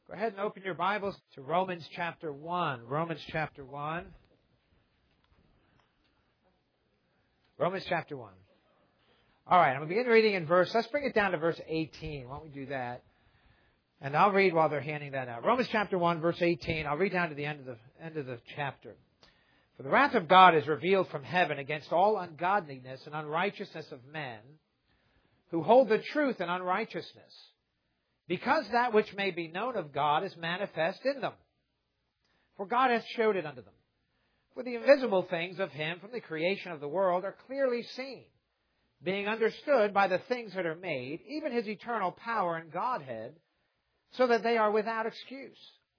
Go ahead and open your Bibles to Romans chapter 1. Romans chapter 1. Romans chapter 1. All right, I'm going to begin reading in let's bring it down to verse 18. Why don't we do that? And I'll read while they're handing that out. Romans chapter 1, verse 18. I'll read down to the end of the chapter. For the wrath of God is revealed from heaven against all ungodliness and unrighteousness of men who hold the truth in unrighteousness, because that which may be known of God is manifest in them. For God hath showed it unto them. For the invisible things of Him from the creation of the world are clearly seen, being understood by the things that are made, even His eternal power and Godhead, so that they are without excuse.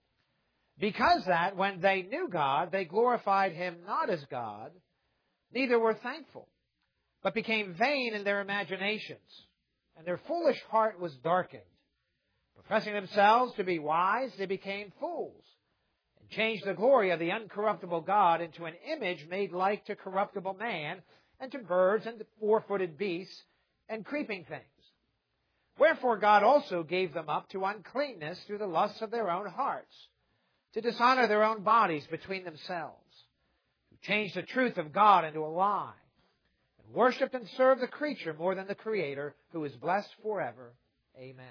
Because that, when they knew God, they glorified Him not as God, neither were thankful, but became vain in their imaginations, and their foolish heart was darkened. Professing themselves to be wise, they became fools, and changed the glory of the uncorruptible God into an image made like to corruptible man, and to birds, and to four-footed beasts, and creeping things. Wherefore God also gave them up to uncleanness through the lusts of their own hearts, to dishonor their own bodies between themselves, who changed the truth of God into a lie, and worshipped and served the creature more than the Creator, who is blessed forever. Amen.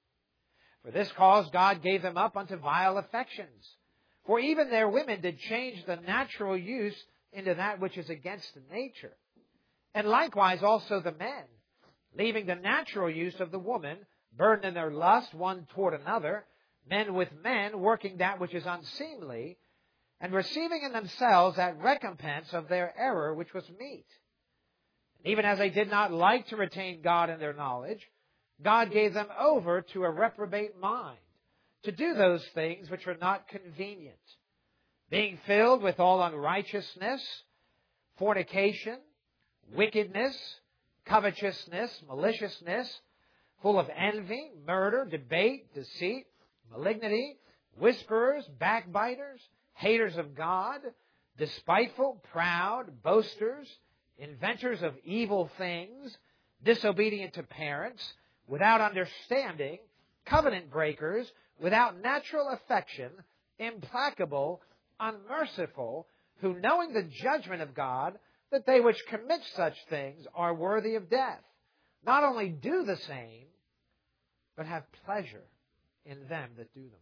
For this cause God gave them up unto vile affections. For even their women did change the natural use into that which is against nature. And likewise also the men, leaving the natural use of the woman, burdened in their lust one toward another, men with men, working that which is unseemly, and receiving in themselves that recompense of their error which was meet. And even as they did not like to retain God in their knowledge, God gave them over to a reprobate mind, to do those things which are not convenient, being filled with all unrighteousness, fornication, wickedness, covetousness, maliciousness, full of envy, murder, debate, deceit, malignity, whisperers, backbiters, haters of God, despiteful, proud, boasters, inventors of evil things, disobedient to parents, without understanding, covenant breakers, without natural affection, implacable, unmerciful, who knowing the judgment of God, that they which commit such things are worthy of death, not only do the same, but have pleasure in them that do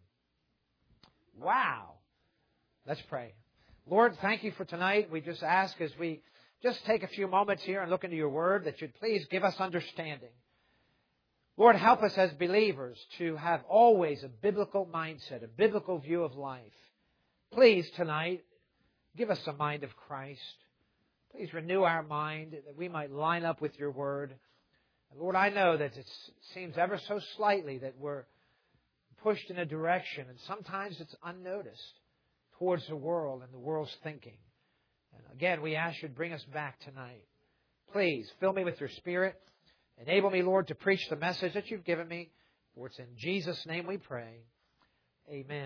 them. Wow! Let's pray. Lord, thank you for tonight. We just ask as we just take a few moments here and look into your word that you'd please give us understanding. Lord, help us as believers to have always a biblical mindset, a biblical view of life. Please, tonight, give us a mind of Christ. Please renew our mind that we might line up with your word. And Lord, I know that it seems ever so slightly that we're pushed in a direction, and sometimes it's unnoticed, towards the world and the world's thinking. And again, we ask you to bring us back tonight. Please, fill me with your Spirit. Enable me, Lord, to preach the message that you've given me. For it's in Jesus' name we pray. Amen.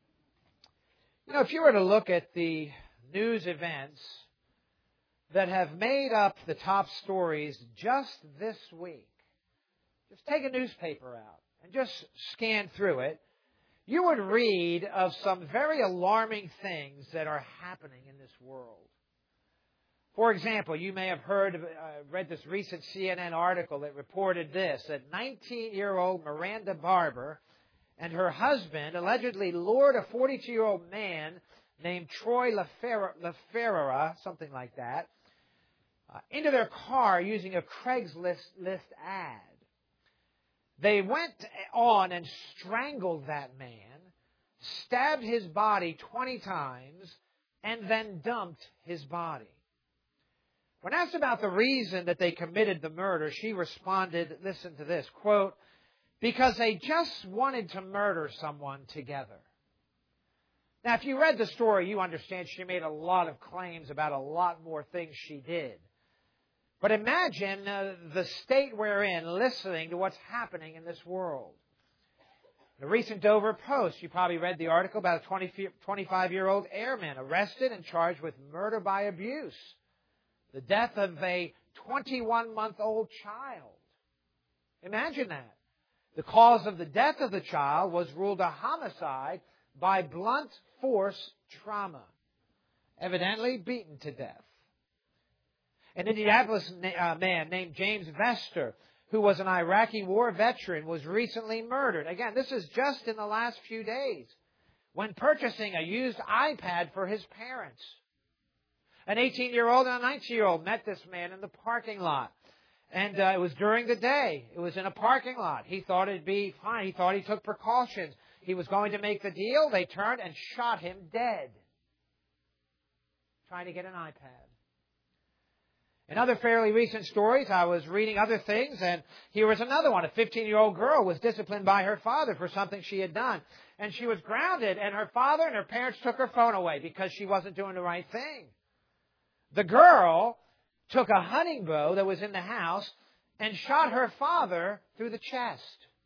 You know, if you were to look at the news events that have made up the top stories just this week, just take a newspaper out and just scan through it, you would read of some very alarming things that are happening in this world. For example, you may have read this recent CNN article that reported this, that 19-year-old Miranda Barber and her husband allegedly lured a 42-year-old man named Troy LaFerrara, something like that, into their car using a Craigslist ad. They went on and strangled that man, stabbed his body 20 times, and then dumped his body. When asked about the reason that they committed the murder, she responded, listen to this, quote, because they just wanted to murder someone together. Now, if you read the story, you understand she made a lot of claims about a lot more things she did. But imagine the state we're in listening to what's happening in this world. The recent Dover Post, you probably read the article about a 25-year-old airman arrested and charged with murder by abuse. The death of a 21-month-old child. Imagine that. The cause of the death of the child was ruled a homicide by blunt force trauma, evidently beaten to death. An Indianapolis man named James Vester, who was an Iraqi war veteran, was recently murdered. Again, this is just in the last few days, when purchasing a used iPad for his parents. An 18-year-old and a 19-year-old met this man in the parking lot. And it was during the day. It was in a parking lot. He thought it'd be fine. He thought he took precautions. He was going to make the deal. They turned and shot him dead, trying to get an iPad. In other fairly recent stories, I was reading other things, and here was another one. A 15-year-old girl was disciplined by her father for something she had done. And she was grounded, and her father and her parents took her phone away because she wasn't doing the right thing. The girl took a hunting bow that was in the house and shot her father through the chest.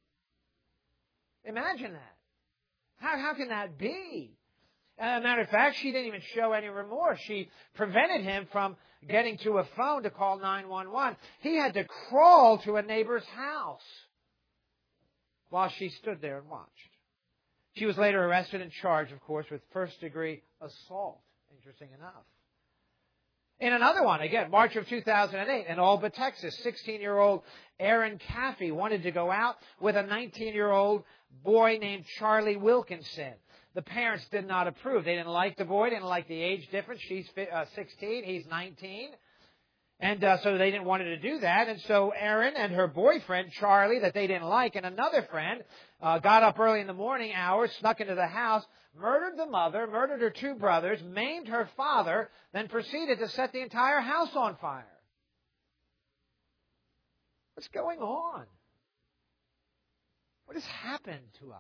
Imagine that. How can that be? As a matter of fact, she didn't even show any remorse. She prevented him from getting to a phone to call 911. He had to crawl to a neighbor's house while she stood there and watched. She was later arrested and charged, of course, with first-degree assault, interesting enough. In another one, again, March of 2008, in Alba, Texas, 16-year-old Aaron Caffey wanted to go out with a 19-year-old boy named Charlie Wilkinson. The parents did not approve. They didn't like the boy, didn't like the age difference. She's 16, he's 19. And so they didn't want her to do that. And so Aaron and her boyfriend, Charlie, that they didn't like, and another friend, got up early in the morning hours, snuck into the house, murdered the mother, murdered her two brothers, maimed her father, then proceeded to set the entire house on fire. What's going on? What has happened to us?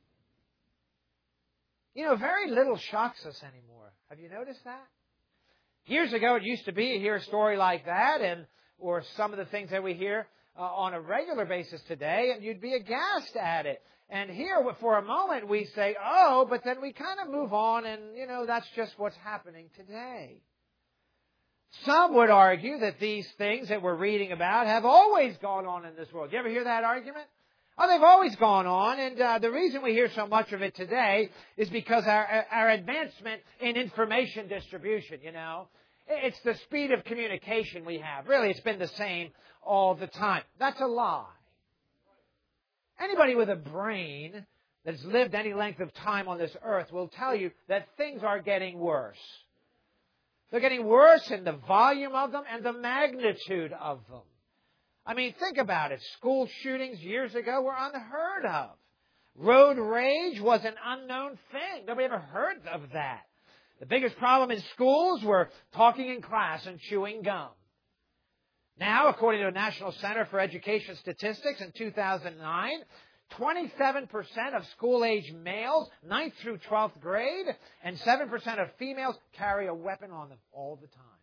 You know, very little shocks us anymore. Have you noticed that? Years ago, it used to be you hear a story like that, or some of the things that we hear on a regular basis today, and you'd be aghast at it. And here, for a moment, we say, oh, but then we kind of move on, and, you know, that's just what's happening today. Some would argue that these things that we're reading about have always gone on in this world. Do you ever hear that argument? Oh, they've always gone on, and the reason we hear so much of it today is because our advancement in information distribution, you know. It's the speed of communication we have. Really, it's been the same all the time. That's a lie. Anybody with a brain that's lived any length of time on this earth will tell you that things are getting worse. They're getting worse in the volume of them and the magnitude of them. I mean, think about it. School shootings years ago were unheard of. Road rage was an unknown thing. Nobody ever heard of that. The biggest problem in schools were talking in class and chewing gum. Now, according to the National Center for Education Statistics in 2009, 27% of school-age males, 9th through 12th grade, and 7% of females carry a weapon on them all the time.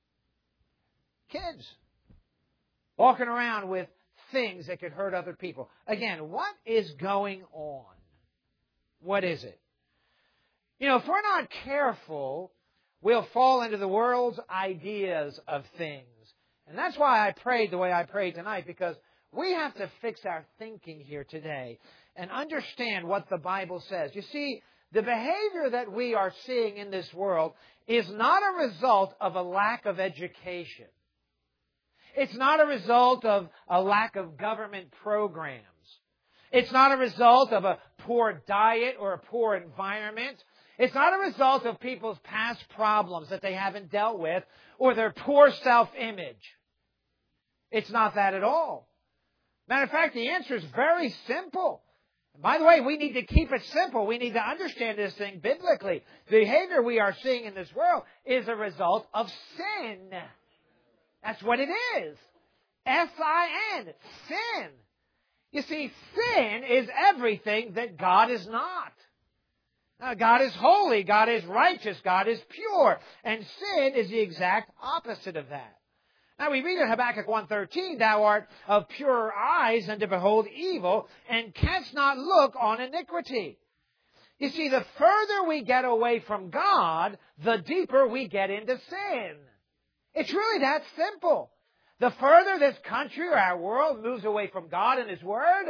Kids walking around with things that could hurt other people. Again, what is going on? What is it? You know, if we're not careful, we'll fall into the world's ideas of things. And that's why I prayed the way I prayed tonight, because we have to fix our thinking here today and understand what the Bible says. You see, the behavior that we are seeing in this world is not a result of a lack of education. It's not a result of a lack of government programs. It's not a result of a poor diet or a poor environment. It's not a result of people's past problems that they haven't dealt with or their poor self-image. It's not that at all. Matter of fact, the answer is very simple. And by the way, we need to keep it simple. We need to understand this thing biblically. The behavior we are seeing in this world is a result of sin. That's what it is. S-I-N. Sin. You see, sin is everything that God is not. Now, God is holy. God is righteous. God is pure. And sin is the exact opposite of that. Now, we read in Habakkuk 1:13, thou art of purer eyes than to behold evil, and canst not look on iniquity. You see, the further we get away from God, the deeper we get into sin. It's really that simple. The further this country or our world moves away from God and His Word,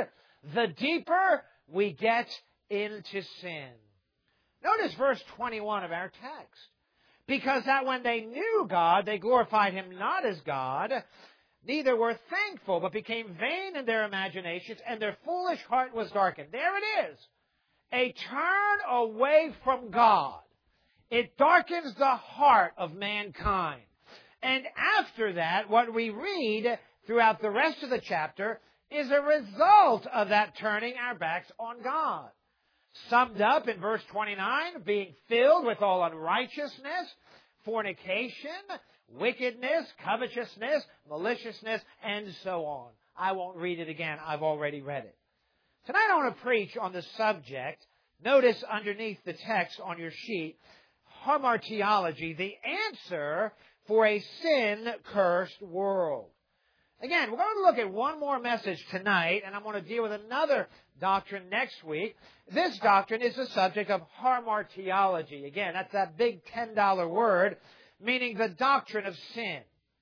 the deeper we get into sin. Notice verse 21 of our text. Because that when they knew God, they glorified Him not as God, neither were thankful, but became vain in their imaginations, and their foolish heart was darkened. There it is. A turn away from God. It darkens the heart of mankind. And after that, what we read throughout the rest of the chapter is a result of that turning our backs on God. Summed up in verse 29, being filled with all unrighteousness, fornication, wickedness, covetousness, maliciousness, and so on. I won't read it again. I've already read it. Tonight I want to preach on the subject. Notice underneath the text on your sheet, hamartiology, the answer for a sin-cursed world. Again, we're going to look at one more message tonight, and I'm going to deal with another doctrine next week. This doctrine is the subject of hamartiology. Again, that's that big $10 word, meaning the doctrine of sin.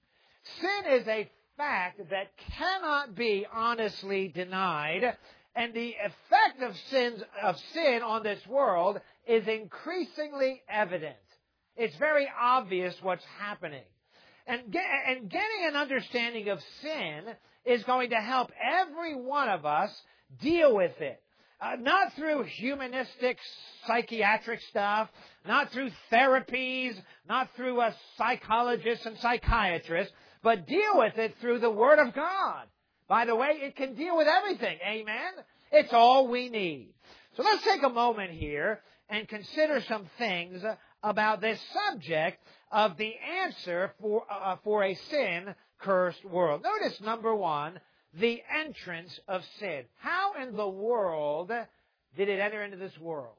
Sin is a fact that cannot be honestly denied, and the effect of sin on this world is increasingly evident. It's very obvious what's happening. And getting an understanding of sin is going to help every one of us deal with it. Not through humanistic psychiatric stuff, not through therapies, not through psychologists and psychiatrists, but deal with it through the Word of God. By the way, it can deal with everything. Amen? It's all we need. So let's take a moment here and consider some things about this subject of the answer for a sin-cursed world. Notice, number one, the entrance of sin. How in the world did it enter into this world?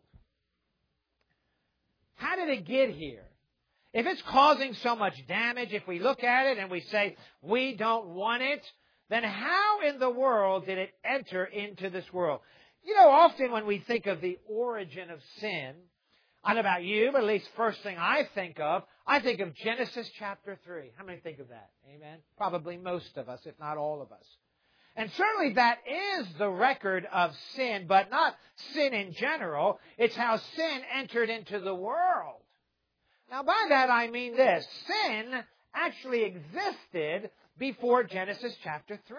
How did it get here? If it's causing so much damage, if we look at it and we say, we don't want it, then how in the world did it enter into this world? You know, often when we think of the origin of sin, I don't know about you, but at least first thing I think of Genesis chapter 3. How many think of that? Amen? Probably most of us, if not all of us. And certainly that is the record of sin, but not sin in general. It's how sin entered into the world. Now by that I mean this. Sin actually existed before Genesis chapter 3.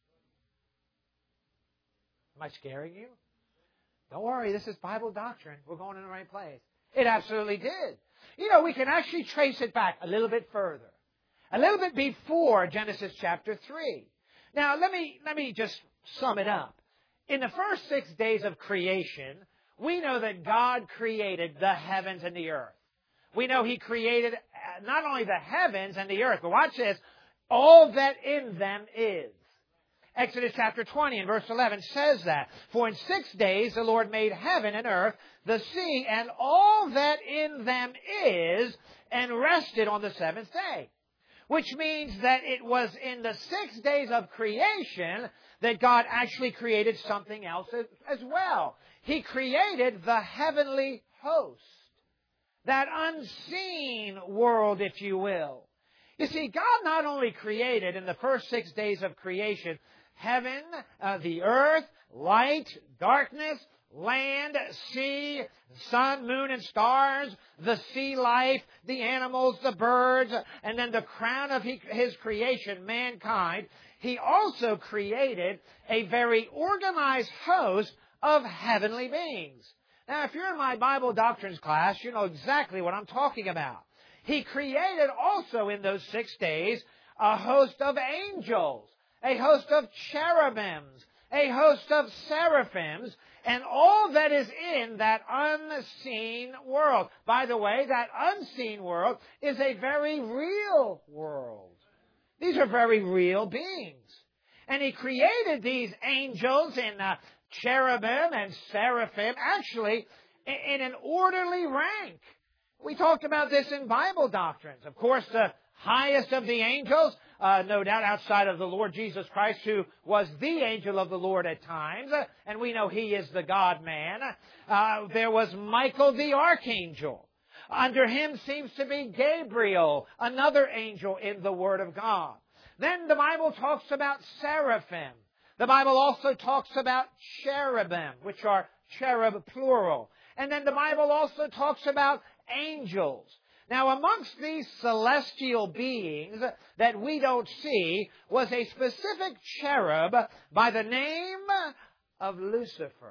Am I scaring you? Don't worry, this is Bible doctrine. We're going in the right place. It absolutely did. You know, we can actually trace it back a little bit further. A little bit before Genesis chapter 3. Now, let me just sum it up. In the first 6 days of creation, we know that God created the heavens and the earth. We know He created not only the heavens and the earth, but watch this, all that in them is. Exodus chapter 20 and verse 11 says that. For in 6 days the Lord made heaven and earth, the sea, and all that in them is, and rested on the seventh day. Which means that it was in the 6 days of creation that God actually created something else as well. He created the heavenly host. That unseen world, if you will. You see, God not only created in the first 6 days of creation heaven, the earth, light, darkness, land, sea, sun, moon, and stars, the sea life, the animals, the birds, and then the crown of His creation, mankind. He also created a very organized host of heavenly beings. Now, if you're in my Bible doctrines class, you know exactly what I'm talking about. He created also in those 6 days a host of angels, a host of cherubims, a host of seraphims, and all that is in that unseen world. By the way, that unseen world is a very real world. These are very real beings. And He created these angels in cherubim and seraphim, actually in an orderly rank. We talked about this in Bible doctrines. Of course, the highest of the angels, no doubt outside of the Lord Jesus Christ, who was the angel of the Lord at times, and we know He is the God-man. There was Michael the archangel. Under him seems to be Gabriel, another angel in the Word of God. Then the Bible talks about seraphim. The Bible also talks about cherubim, which are cherub plural. And then the Bible also talks about angels. Now, amongst these celestial beings that we don't see was a specific cherub by the name of Lucifer.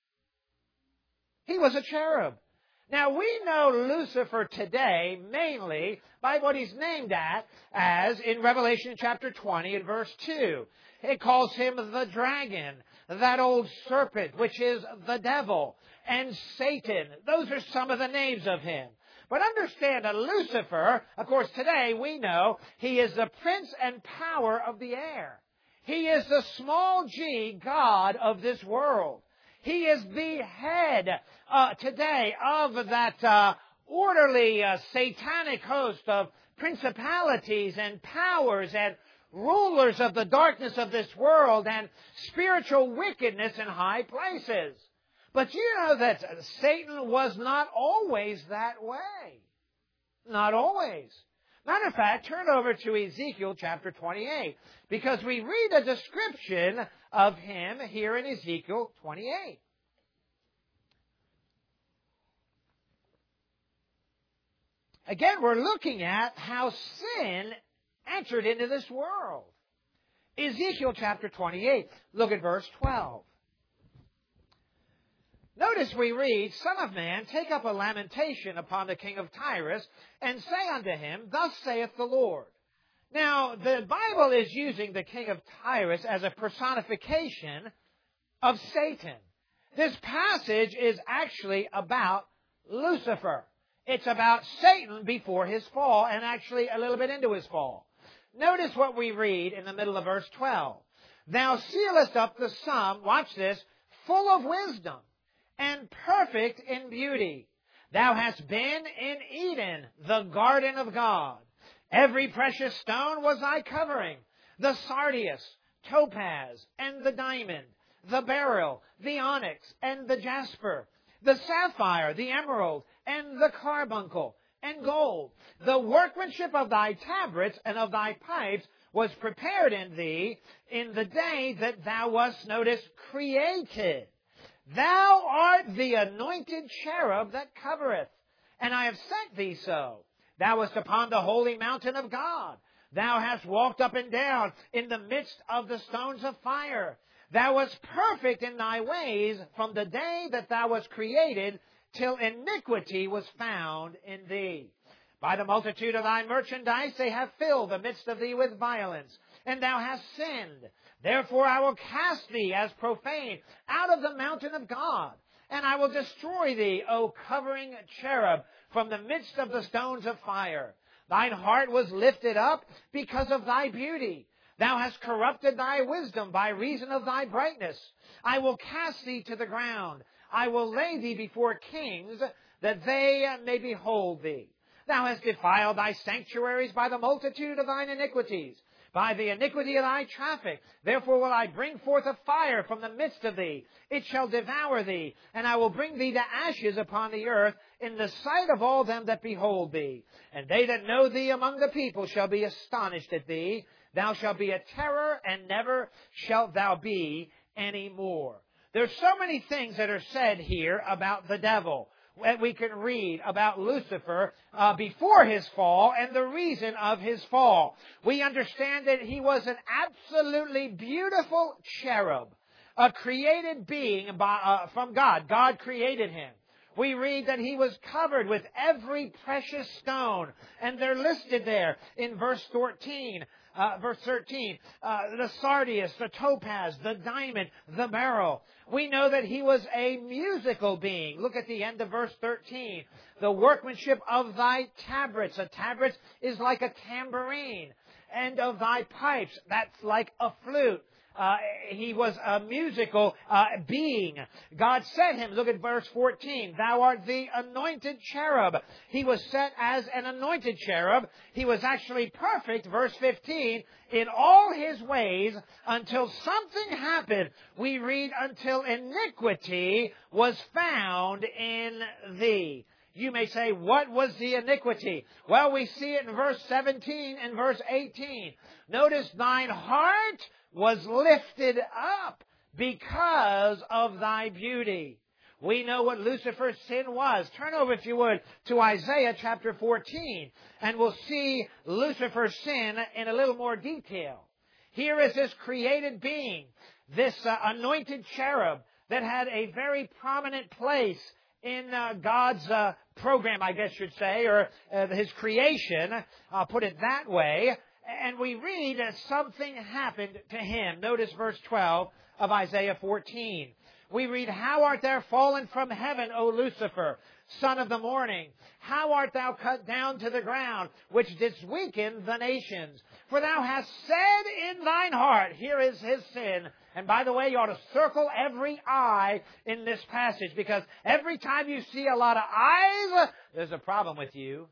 He was a cherub. Now, we know Lucifer today mainly by what he's named as in Revelation chapter 20 and verse 2. It calls him the dragon, that old serpent, which is the devil, and Satan. Those are some of the names of him. But understand that Lucifer, of course, today we know he is the prince and power of the air. He is the small g god of this world. He is the head today of that orderly satanic host of principalities and powers and rulers of the darkness of this world and spiritual wickedness in high places. But you know that Satan was not always that way. Not always. Matter of fact, turn over to Ezekiel chapter 28, because we read a description of him here in Ezekiel 28. Again, we're looking at how sin entered into this world. Ezekiel chapter 28, look at verse 12. Notice we read, Son of man, take up a lamentation upon the king of Tyrus, and say unto him, Thus saith the Lord. Now, the Bible is using the king of Tyrus as a personification of Satan. This passage is actually about Lucifer. It's about Satan before his fall, and actually a little bit into his fall. Notice what we read in the middle of verse 12. Thou sealest up the sum, watch this, full of wisdom, and perfect in beauty. Thou hast been in Eden, the garden of God. Every precious stone was thy covering, the sardius, topaz, and the diamond, the beryl, the onyx, and the jasper, the sapphire, the emerald, and the carbuncle, and gold. The workmanship of thy tabrets and of thy pipes was prepared in thee in the day that thou wast, notice, created. Thou art the anointed cherub that covereth, and I have sent thee so. Thou wast upon the holy mountain of God. Thou hast walked up and down in the midst of the stones of fire. Thou wast perfect in thy ways from the day that thou wast created till iniquity was found in thee. By the multitude of thy merchandise they have filled the midst of thee with violence, and thou hast sinned. Therefore I will cast thee as profane out of the mountain of God, and I will destroy thee, O covering cherub, from the midst of the stones of fire. Thine heart was lifted up because of thy beauty. Thou hast corrupted thy wisdom by reason of thy brightness. I will cast thee to the ground. I will lay thee before kings, that they may behold thee. Thou hast defiled thy sanctuaries by the multitude of thine iniquities, by the iniquity of thy traffic. Therefore will I bring forth a fire from the midst of thee. It shall devour thee, and I will bring thee to ashes upon the earth in the sight of all them that behold thee. And they that know thee among the people shall be astonished at thee. Thou shalt be a terror, and never shalt thou be any more. There's so many things that are said here about the devil. We can read about Lucifer before his fall and the reason of his fall. We understand that he was an absolutely beautiful cherub, a created being from God. God created him. We read that he was covered with every precious stone, and they're listed there in verse 13. The sardius, the topaz, the diamond, the beryl. We know that he was a musical being. Look at the end of verse 13. The workmanship of thy tabrets. A tabret is like a tambourine. And of thy pipes, that's like a flute. He was a musical being. God set him. Look at verse 14. Thou art the anointed cherub. He was set as an anointed cherub. He was actually perfect, verse 15, in all his ways until something happened. We read until iniquity was found in thee. You may say, what was the iniquity? Well, we see it in verse 17 and verse 18. Notice, thine heart was lifted up because of thy beauty. We know what Lucifer's sin was. Turn over, if you would, to Isaiah chapter 14, and we'll see Lucifer's sin in a little more detail. Here is this created being, this anointed cherub that had a very prominent place in God's program, I guess you'd say, or His creation. I'll put it that way. And we read something happened to him. Notice verse 12 of Isaiah 14. We read, how art thou fallen from heaven, O Lucifer, son of the morning? How art thou cut down to the ground, which didst weaken the nations? For thou hast said in thine heart, here is his sin. And by the way, you ought to circle every I in this passage, because every time you see a lot of I's, there's a problem with you.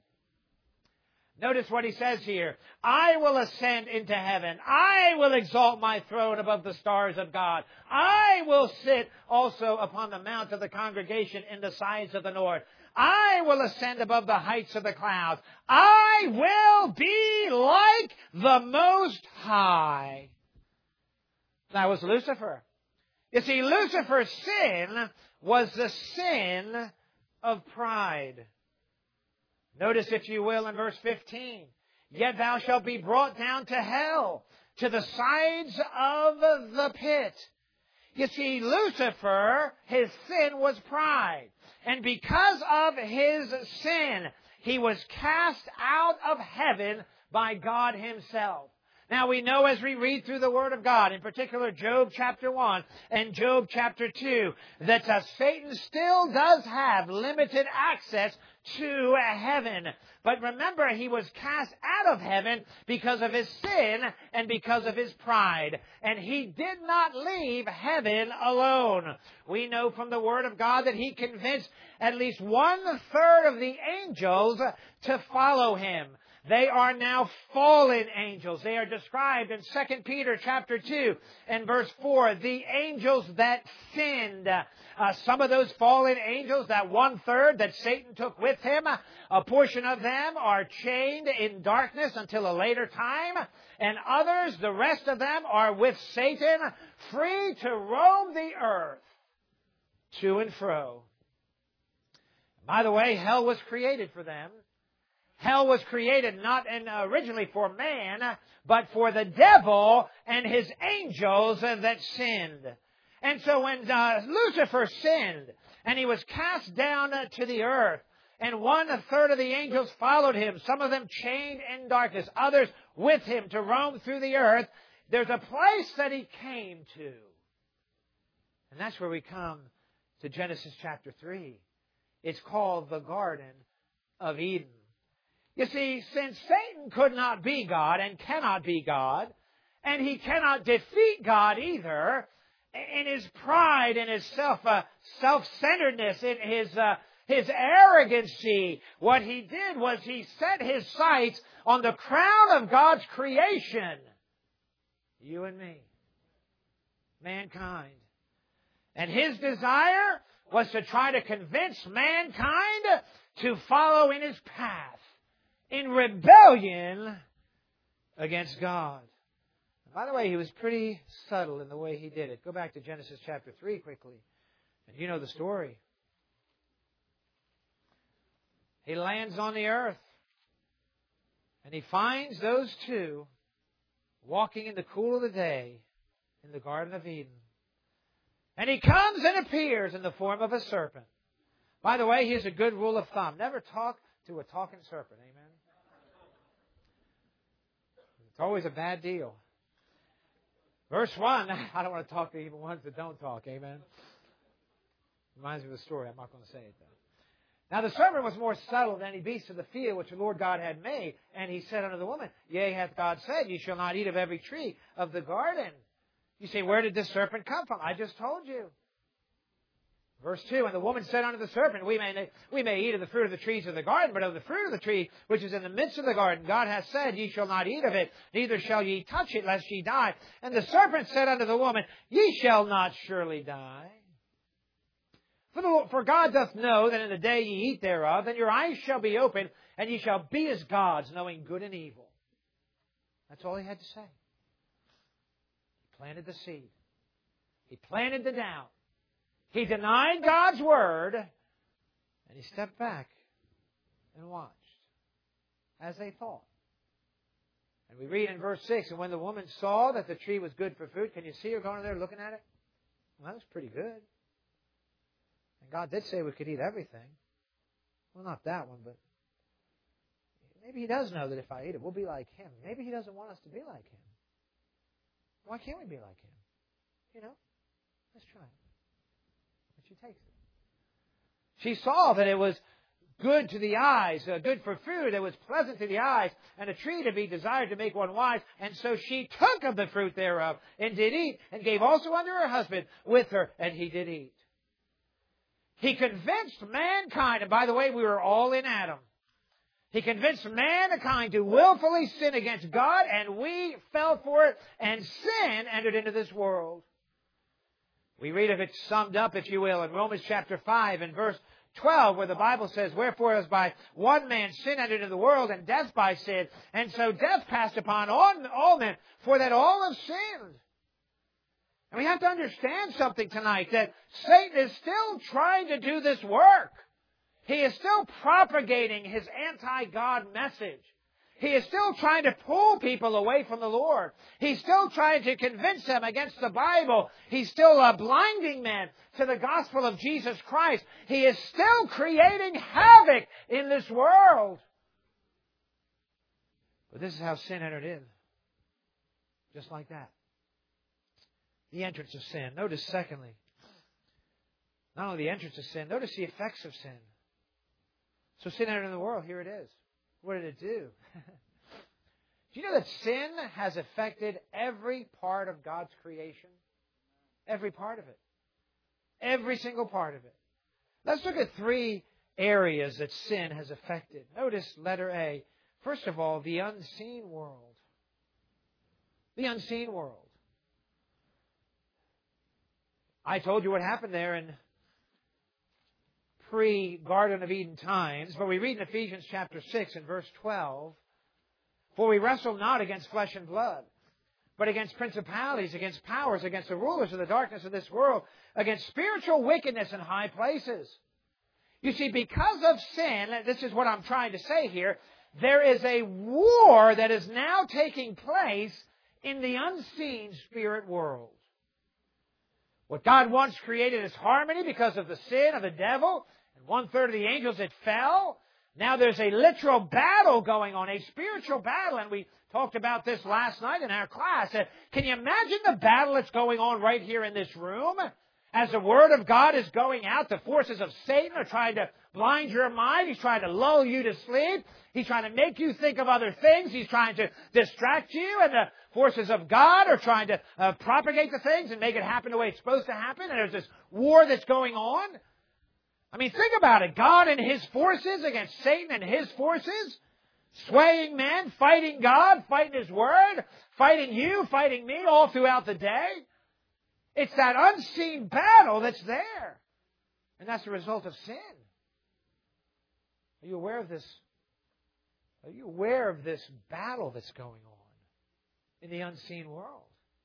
Notice what he says here. I will ascend into heaven. I will exalt my throne above the stars of God. I will sit also upon the mount of the congregation in the sides of the north. I will ascend above the heights of the clouds. I will be like the Most High. That was Lucifer. You see, Lucifer's sin was the sin of pride. Notice, if you will, in verse 15, yet thou shalt be brought down to hell, to the sides of the pit. You see, Lucifer, his sin was pride. And because of his sin, he was cast out of heaven by God Himself. Now, we know as we read through the Word of God, in particular Job chapter 1 and Job chapter 2, that Satan still does have limited access to heaven. But remember, he was cast out of heaven because of his sin and because of his pride. And he did not leave heaven alone. We know from the Word of God that he convinced at least 1/3 of the angels to follow him. They are now fallen angels. They are described in 2 Peter chapter 2 and verse 4, the angels that sinned. Some of those fallen angels, that 1/3 that Satan took with him, a portion of them are chained in darkness until a later time. And others, the rest of them, are with Satan, free to roam the earth to and fro. By the way, hell was created for them. Hell was created not originally for man, but for the devil and his angels that sinned. And so when Lucifer sinned, and he was cast down to the earth, and 1/3 of the angels followed him, some of them chained in darkness, others with him to roam through the earth, there's a place that he came to. And that's where we come to Genesis chapter 3. It's called the Garden of Eden. You see, since Satan could not be God and cannot be God, and he cannot defeat God either, in his pride and his self-centeredness, in his arrogancy, what he did was he set his sights on the crown of God's creation. You and me. Mankind. And his desire was to try to convince mankind to follow in his path, in rebellion against God. By the way, he was pretty subtle in the way he did it. Go back to Genesis chapter 3 quickly. And you know the story. He lands on the earth. And he finds those two walking in the cool of the day in the Garden of Eden. And he comes and appears in the form of a serpent. By the way, here's a good rule of thumb. Never talk to a talking serpent. Amen? It's always a bad deal. Verse 1, I don't want to talk to even ones that don't talk. Amen? Reminds me of a story. I'm not going to say it, though. Now the serpent was more subtle than any beast of the field which the Lord God had made. And he said unto the woman, Yea, hath God said, Ye shall not eat of every tree of the garden. You say, where did this serpent come from? I just told you. Verse 2, and the woman said unto the serpent, We may eat of the fruit of the trees of the garden, but of the fruit of the tree which is in the midst of the garden, God hath said, Ye shall not eat of it, neither shall ye touch it, lest ye die. And the serpent said unto the woman, Ye shall not surely die. For God doth know that in the day ye eat thereof, then your eyes shall be opened, and ye shall be as gods, knowing good and evil. That's all he had to say. He planted the seed. He planted the doubt. He denied God's word, and he stepped back and watched as they thought. And we read in verse 6, and when the woman saw that the tree was good for food, can you see her going there looking at it? Well, that was pretty good. And God did say we could eat everything. Well, not that one, but maybe he does know that if I eat it, we'll be like him. Maybe he doesn't want us to be like him. Why can't we be like him? You know, let's try it. And she takes it. She saw that it was good to the eyes, good for food, it was pleasant to the eyes, and a tree to be desired to make one wise. And so she took of the fruit thereof, and did eat, and gave also unto her husband with her, and he did eat. He convinced mankind, and by the way, we were all in Adam. He convinced mankind to willfully sin against God, and we fell for it, and sin entered into this world. We read of it summed up, if you will, in Romans chapter 5 and verse 12, where the Bible says, wherefore as by one man sin entered into the world, and death by sin, and so death passed upon all men, for that all have sinned. And we have to understand something tonight, that Satan is still trying to do this work. He is still propagating his anti-God message. He is still trying to pull people away from the Lord. He's still trying to convince them against the Bible. He's still blinding men to the gospel of Jesus Christ. He is still creating havoc in this world. But this is how sin entered in. Just like that. The entrance of sin. Notice, secondly, not only the entrance of sin, notice the effects of sin. So sin entered in the world. Here it is. What did it do? Do you know that sin has affected every part of God's creation? Every part of it. Every single part of it. Let's look at three areas that sin has affected. Notice letter A. First of all, the unseen world. The unseen world. I told you what happened there in pre-Garden of Eden times, but we read in Ephesians chapter 6 and verse 12, for we wrestle not against flesh and blood, but against principalities, against powers, against the rulers of the darkness of this world, against spiritual wickedness in high places. You see, because of sin, this is what I'm trying to say here, there is a war that is now taking place in the unseen spirit world. What God once created as harmony because of the sin of the devil, and 1/3 of the angels that fell. Now there's a literal battle going on, a spiritual battle, and we talked about this last night in our class. Can you imagine the battle that's going on right here in this room? As the Word of God is going out, the forces of Satan are trying to blind your mind. He's trying to lull you to sleep. He's trying to make you think of other things. He's trying to distract you. And the forces of God are trying to propagate the things and make it happen the way it's supposed to happen. And there's this war that's going on. I mean, think about it. God and His forces against Satan and his forces. Swaying men, fighting God, fighting His Word, fighting you, fighting me all throughout the day. It's that unseen battle that's there. And that's the result of sin. Are you aware of this? Are you aware of this battle that's going on in the unseen world?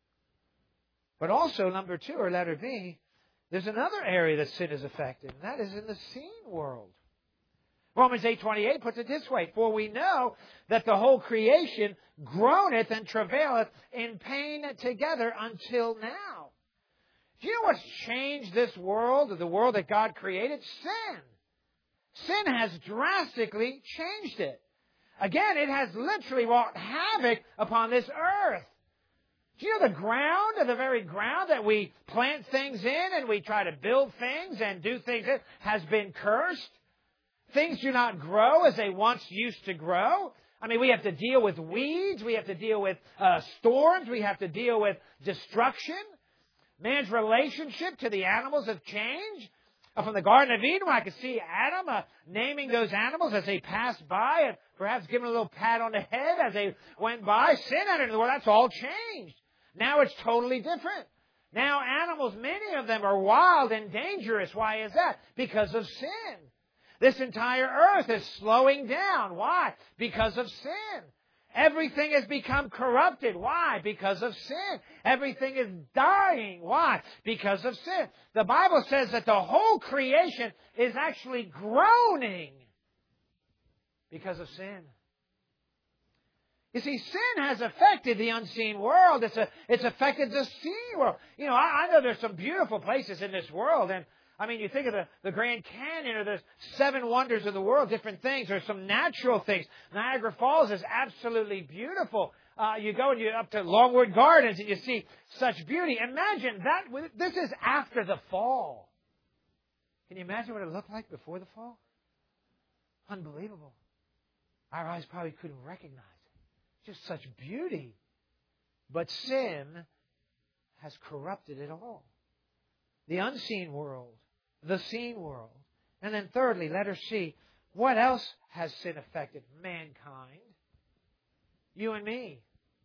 But also, number 2, or letter B, there's another area that sin is affected, and that is in the seen world. Romans 8:28 puts it this way, for we know that the whole creation groaneth and travaileth in pain together until now. Do you know what's changed this world, the world that God created? Sin. Sin has drastically changed it. Again, it has literally wrought havoc upon this earth. Do you know the very ground that we plant things in and we try to build things and do things in has been cursed? Things do not grow as they once used to grow. I mean, we have to deal with weeds. We have to deal with storms. We have to deal with destruction. Man's relationship to the animals have changed. From the Garden of Eden, where I could see Adam naming those animals as they passed by and perhaps giving a little pat on the head as they went by. Sin entered into the world. That's all changed. Now it's totally different. Now animals, many of them are wild and dangerous. Why is that? Because of sin. This entire earth is slowing down. Why? Because of sin. Everything has become corrupted. Why? Because of sin. Everything is dying. Why? Because of sin. The Bible says that the whole creation is actually groaning because of sin. You see, sin has affected the unseen world. It's affected the seen world. You know, I know there's some beautiful places in this world, and I mean, you think of the Grand Canyon or the seven wonders of the world, different things. There's some natural things. Niagara Falls is absolutely beautiful. You go and you're up to Longwood Gardens and you see such beauty. Imagine that. This is after the fall. Can you imagine what it looked like before the fall? Unbelievable. Our eyes probably couldn't recognize it. Just such beauty. But sin has corrupted it all. The unseen world, the seen world. And then thirdly, letter C, what else has sin affected? Mankind. You and me.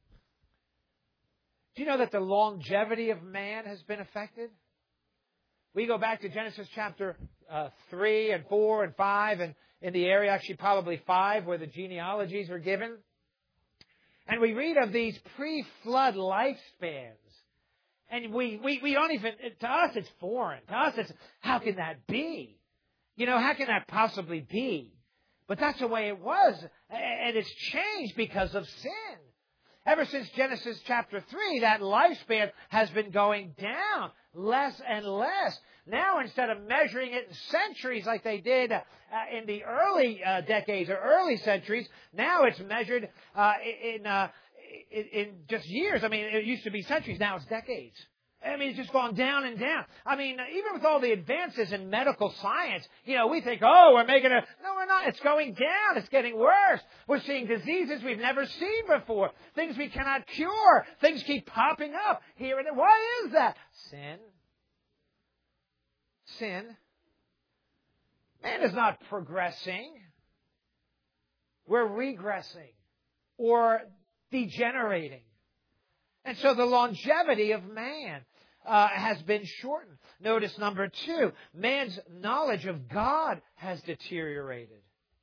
Do you know that the longevity of man has been affected? We go back to Genesis chapter 3 and 4 and 5, and in the area, actually probably 5, where the genealogies are given. And we read of these pre-flood lifespans. And we don't even, to us it's foreign. To us it's, how can that be? You know, how can that possibly be? But that's the way it was. And it's changed because of sin. Ever since Genesis chapter 3, that lifespan has been going down less and less. Now, instead of measuring it in centuries like they did in the early decades or early centuries, now it's measured in just years. I mean, it used to be centuries. Now it's decades. I mean, it's just gone down and down. I mean, even with all the advances in medical science, you know, we think, oh, we're making a... No, we're not. It's going down. It's getting worse. We're seeing diseases we've never seen before. Things we cannot cure. Things keep popping up here and there. Why is that? Sin. Sin. Man is not progressing. We're regressing or degenerating. And so the longevity of man has been shortened. Notice number 2, man's knowledge of God has deteriorated.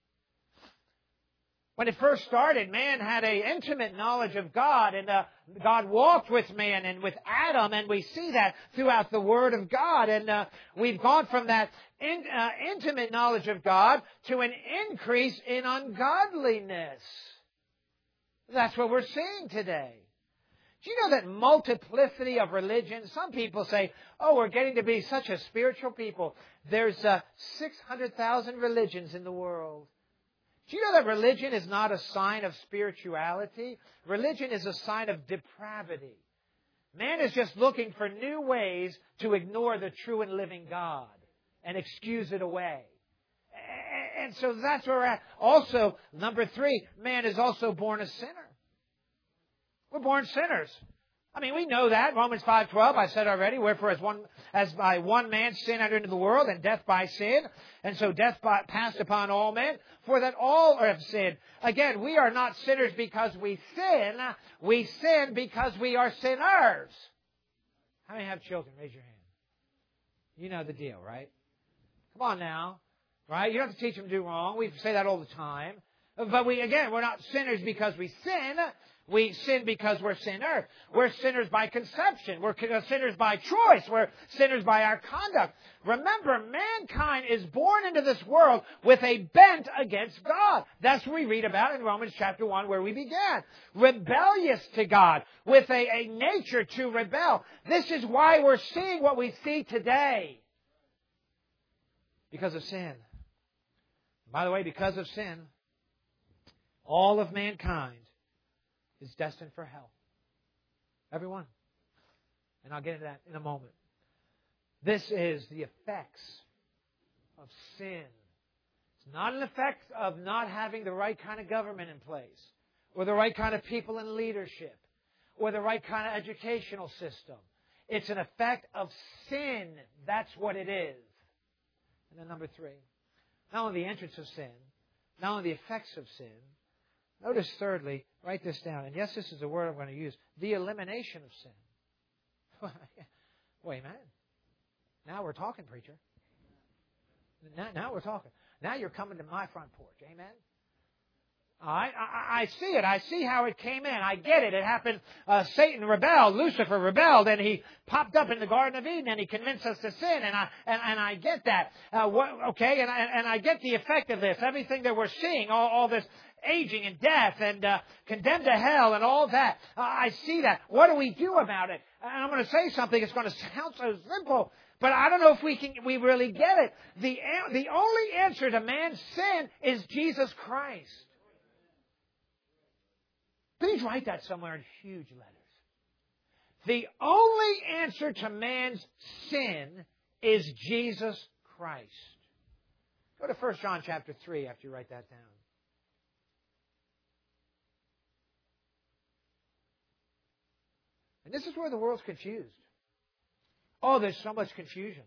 When it first started, man had an intimate knowledge of God, and God walked with man and with Adam, and we see that throughout the Word of God. And we've gone from that intimate knowledge of God to an increase in ungodliness. That's what we're seeing today. Do you know that multiplicity of religion? Some people say, oh, we're getting to be such a spiritual people. There's 600,000 religions in the world. Do you know that religion is not a sign of spirituality? Religion is a sign of depravity. Man is just looking for new ways to ignore the true and living God and excuse it away. And so that's where we're at. Also, number 3, man is also born a sinner. We're born sinners. I mean, we know that. Romans 5:12, I said already, wherefore as by one man sin entered into the world, and death by sin, and so death passed upon all men, for that all have sinned. Again, we are not sinners because we sin because we are sinners. How many have children? Raise your hand. You know the deal, right? Come on now. Right? You don't have to teach them to do wrong. We say that all the time. But we're not sinners because we sin. We sin because we're sinners. We're sinners by conception. We're sinners by choice. We're sinners by our conduct. Remember, mankind is born into this world with a bent against God. That's what we read about in Romans chapter 1 where we began. Rebellious to God, with a nature to rebel. This is why we're seeing what we see today. Because of sin. By the way, because of sin, all of mankind is destined for hell. Everyone. And I'll get into that in a moment. This is the effects of sin. It's not an effect of not having the right kind of government in place, or the right kind of people in leadership, or the right kind of educational system. It's an effect of sin. That's what it is. And then number 3, not only the entrance of sin, not only the effects of sin, notice thirdly, write this down, and yes, this is a word I'm going to use, the elimination of sin. Well, amen. Now we're talking, preacher. Now we're talking. Now you're coming to my front porch. Amen. I see it. I see how it came in. I get it. It happened. Satan rebelled. Lucifer rebelled, and he popped up in the Garden of Eden, and he convinced us to sin. And I get that. Okay, and I get the effect of this. Everything that we're seeing, all this aging and death and condemned to hell and all that. I see that. What do we do about it? And I'm going to say something. It's going to sound so simple, but I don't know if we really get it. The only answer to man's sin is Jesus Christ. Please write that somewhere in huge letters. The only answer to man's sin is Jesus Christ. Go to 1 John chapter 3 after you write that down. And this is where the world's confused. Oh, there's so much confusion.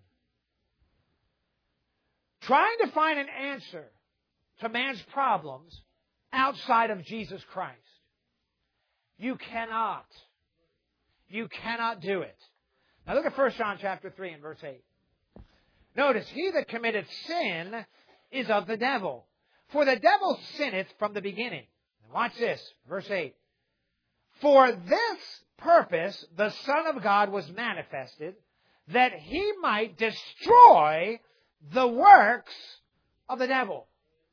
Trying to find an answer to man's problems outside of Jesus Christ. You cannot. You cannot do it. Now look at 1 John chapter 3 and verse 8. Notice, he that committeth sin is of the devil. For the devil sinneth from the beginning. And watch this, verse 8. For this purpose the Son of God was manifested, that he might destroy the works of the devil.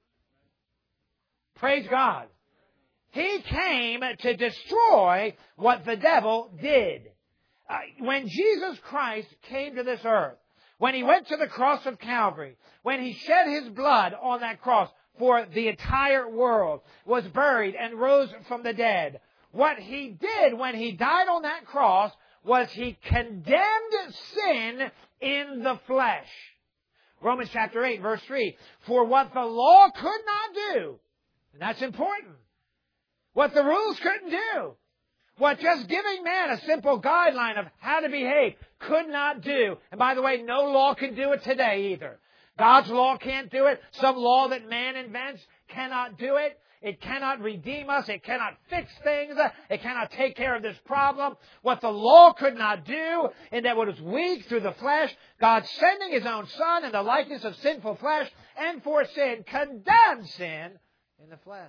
Praise God. He came to destroy what the devil did. When Jesus Christ came to this earth, when he went to the cross of Calvary, when he shed his blood on that cross for the entire world, was buried and rose from the dead, what he did when he died on that cross was he condemned sin in the flesh. Romans chapter 8, verse 3. For what the law could not do, and that's important, what the rules couldn't do, what just giving man a simple guideline of how to behave could not do. And by the way, no law can do it today either. God's law can't do it. Some law that man invents cannot do it. It cannot redeem us. It cannot fix things. It cannot take care of this problem. What the law could not do, and that was weak through the flesh, God sending His own Son in the likeness of sinful flesh, and for sin, condemned sin in the flesh.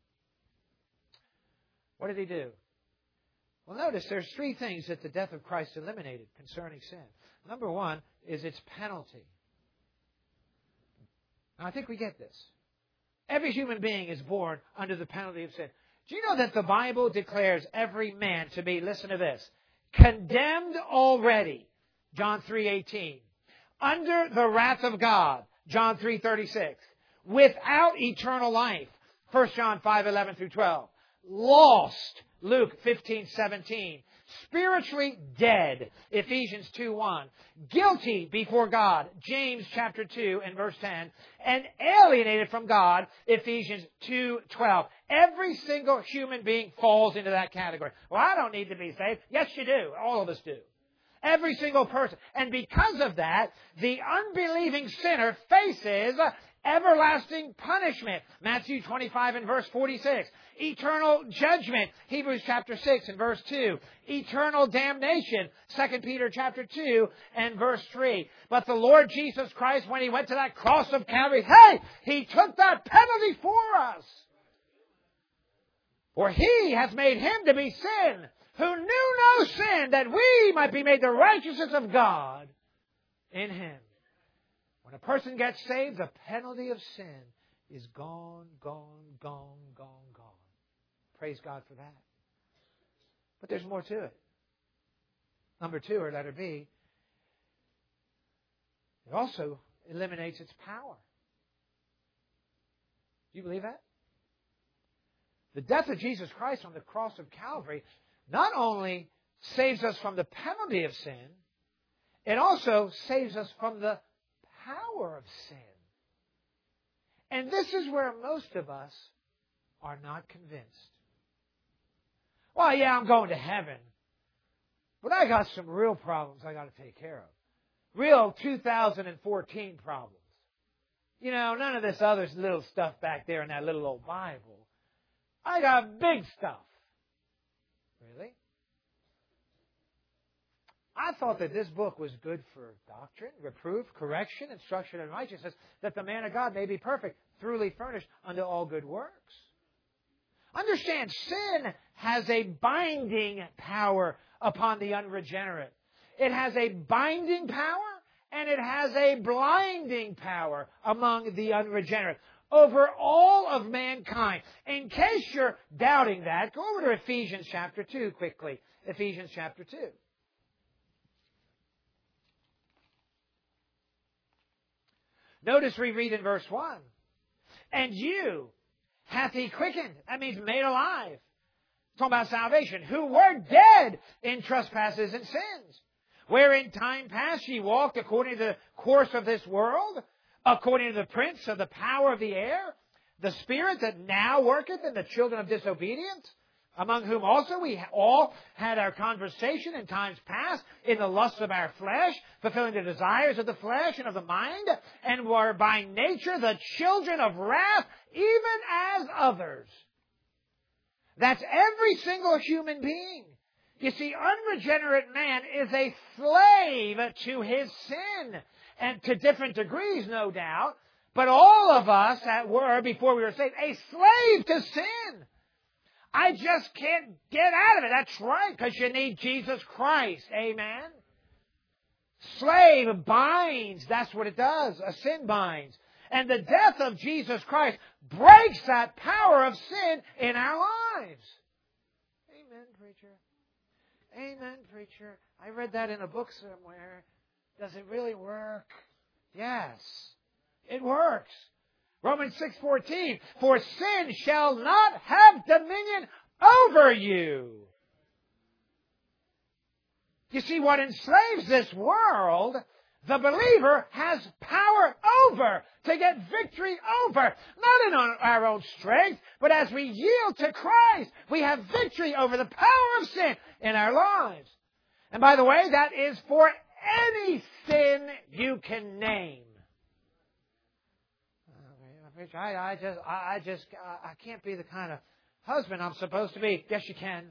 What did He do? Well, notice there's three things that the death of Christ eliminated concerning sin. Number one is its penalty. Now, I think we get this. Every human being is born under the penalty of sin. Do you know that the Bible declares every man to be, listen to this, condemned already, John 3:18, under the wrath of God, John 3:36, without eternal life, 1 John 5:11 through 12, lost, Luke 15:17, spiritually dead, Ephesians 2:1, guilty before God, James chapter 2 and verse 10, and alienated from God, Ephesians 2:12. Every single human being falls into that category. Well, I don't need to be saved. Yes, you do. All of us do. Every single person. And because of that, the unbelieving sinner faces everlasting punishment. Matthew 25 and verse 46. Eternal judgment. Hebrews chapter 6 and verse 2. Eternal damnation. 2 Peter chapter 2 and verse 3. But the Lord Jesus Christ, when He went to that cross of Calvary, hey, He took that penalty for us. For He hath made Him to be sin, who knew no sin, that we might be made the righteousness of God in Him. When a person gets saved, the penalty of sin is gone, gone, gone, gone, gone. Praise God for that. But there's more to it. Number two, or letter B, it also eliminates its power. Do you believe that? The death of Jesus Christ on the cross of Calvary not only saves us from the penalty of sin, it also saves us from the power of sin. And this is where most of us are not convinced. Well, yeah, I'm going to heaven, but I got some real problems I got to take care of. Real 2014 problems. You know, none of this other little stuff back there in that little old Bible. I got big stuff. Really? I thought that this book was good for doctrine, reproof, correction, instruction in righteousness, that the man of God may be perfect, thoroughly furnished unto all good works. Understand, sin has a binding power upon the unregenerate. It has a binding power and it has a blinding power among the unregenerate over all of mankind. In case you're doubting that, go over to Ephesians chapter 2 quickly. Ephesians chapter 2. Notice we read in verse 1, and you hath He quickened. That means made alive. Talking about salvation. Who were dead in trespasses and sins, where in time past ye walked according to the course of this world, according to the prince of the power of the air, the spirit that now worketh in the children of disobedience, among whom also we all had our conversation in times past in the lusts of our flesh, fulfilling the desires of the flesh and of the mind, and were by nature the children of wrath, even as others. That's every single human being. You see, unregenerate man is a slave to his sin, and to different degrees, no doubt, but all of us were, before we were saved, a slave to sin. I just can't get out of it. That's right, because you need Jesus Christ. Amen? Slave binds. That's what it does. A sin binds. And the death of Jesus Christ breaks that power of sin in our lives. Amen, preacher. Amen, preacher. I read that in a book somewhere. Does it really work? Yes, it works. Romans 6:14, for sin shall not have dominion over you. You see, what enslaves this world, the believer has power over, to get victory over. Not in our own strength, but as we yield to Christ, we have victory over the power of sin in our lives. And by the way, that is for any sin you can name. I can't be the kind of husband I'm supposed to be. Yes, you can.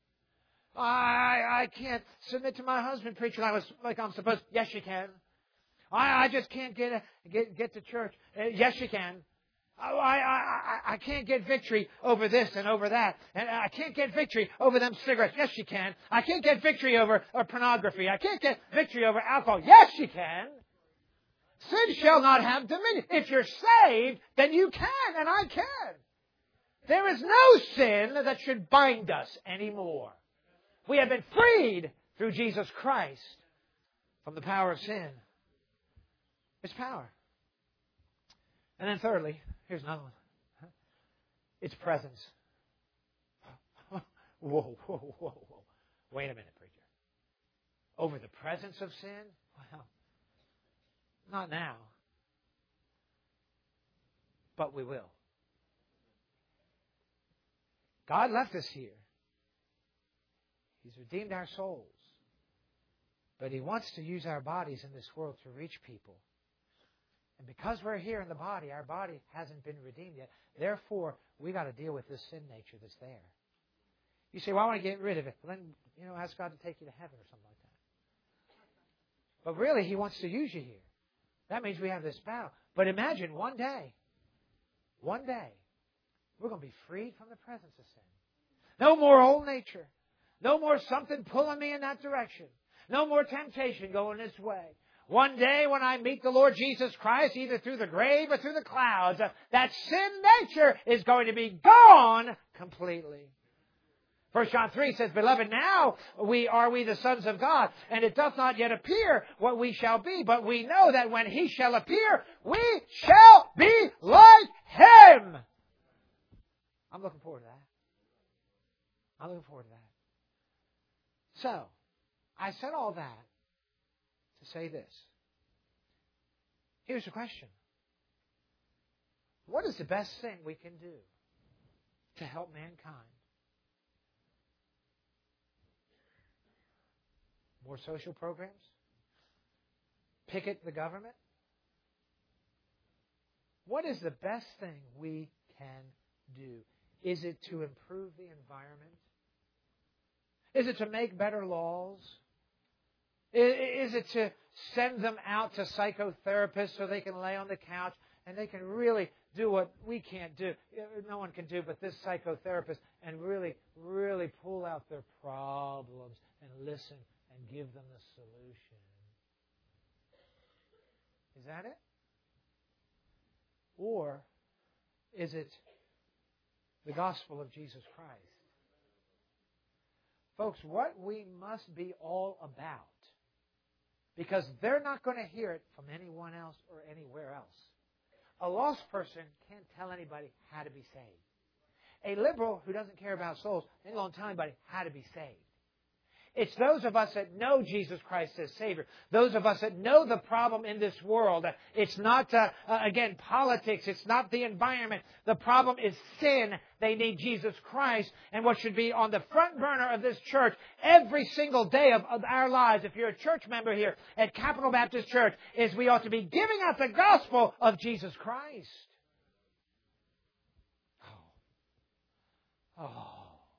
I can't submit to my husband, preacher, like I'm supposed to. Yes, you can. I just can't get to church. Yes, you can. I can't get victory over this and over that. And I can't get victory over them cigarettes. Yes, you can. I can't get victory over pornography. I can't get victory over alcohol. Yes, you can. Sin shall not have dominion. If you're saved, then you can, and I can. There is no sin that should bind us anymore. We have been freed through Jesus Christ from the power of sin. It's power. And then thirdly, here's another one. It's presence. Whoa. Wait a minute, preacher. Over the presence of sin? Well, not now. But we will. God left us here. He's redeemed our souls. But He wants to use our bodies in this world to reach people. And because we're here in the body, our body hasn't been redeemed yet. Therefore, we got to deal with this sin nature that's there. You say, well, I want to get rid of it. Well, then, ask God to take you to heaven or something like that. But really, He wants to use you here. That means we have this battle. But imagine one day, we're going to be freed from the presence of sin. No more old nature. No more something pulling me in that direction. No more temptation going this way. One day when I meet the Lord Jesus Christ, either through the grave or through the clouds, that sin nature is going to be gone completely. 1 John 3 says, Beloved, now are we the sons of God, and it doth not yet appear what we shall be, but we know that when He shall appear, we shall be like Him. I'm looking forward to that. So, I said all that to say this. Here's the question. What is the best thing we can do to help mankind? More social programs? Picket the government? What is the best thing we can do? Is it to improve the environment? Is it to make better laws? Is it to send them out to psychotherapists so they can lay on the couch and they can really do what we can't do? No one can do but this psychotherapist, and really, really pull out their problems and listen and give them the solution. Is that it? Or is it the gospel of Jesus Christ? Folks, what we must be all about, because they're not going to hear it from anyone else or anywhere else. A lost person can't tell anybody how to be saved. A liberal who doesn't care about souls ain't going to tell anybody how to be saved. It's those of us that know Jesus Christ as Savior. Those of us that know the problem in this world. It's not, again, politics. It's not the environment. The problem is sin. They need Jesus Christ. And what should be on the front burner of this church every single day of our lives, if you're a church member here at Capital Baptist Church, is we ought to be giving out the gospel of Jesus Christ. Oh.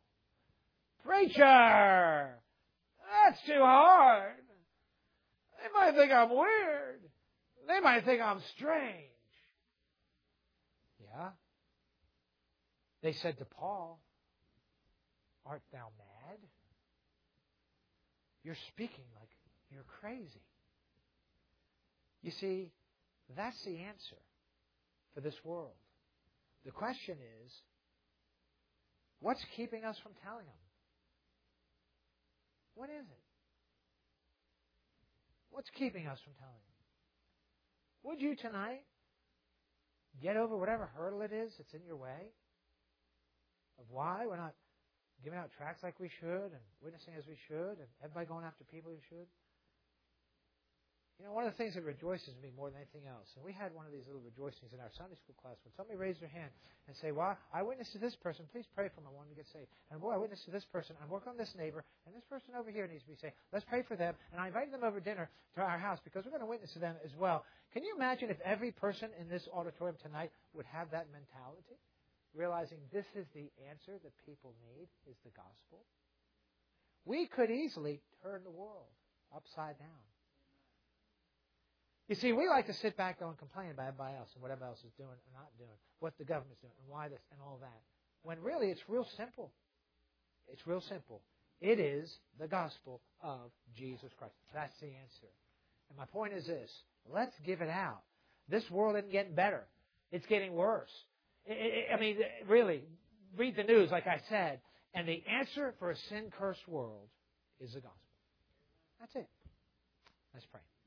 Preacher! That's too hard. They might think I'm weird. They might think I'm strange. Yeah. They said to Paul, "Art thou mad? You're speaking like you're crazy." You see, that's the answer for this world. The question is, what's keeping us from telling them? What is it? What's keeping us from telling them? Would you tonight get over whatever hurdle it is that's in your way of why we're not giving out tracts like we should and witnessing as we should and everybody going after people who should? You know, one of the things that rejoices me more than anything else, and we had one of these little rejoicings in our Sunday school class when somebody raised their hand and say, "Well, I witnessed to this person. Please pray for them. I want them to get saved. And boy, I witnessed to this person. I work on this neighbor, and this person over here needs to be saved. Let's pray for them." And I invited them over dinner to our house because we're going to witness to them as well. Can you imagine if every person in this auditorium tonight would have that mentality? Realizing this is the answer that people need, is the gospel. We could easily turn the world upside down. You see, we like to sit back though and complain about everybody else and whatever else is doing or not doing, what the government's doing and why this and all that. When really it's real simple. It's real simple. It is the gospel of Jesus Christ. That's the answer. And my point is this. Let's give it out. This world isn't getting better. It's getting worse. Really, read the news like I said. And the answer for a sin-cursed world is the gospel. That's it. Let's pray.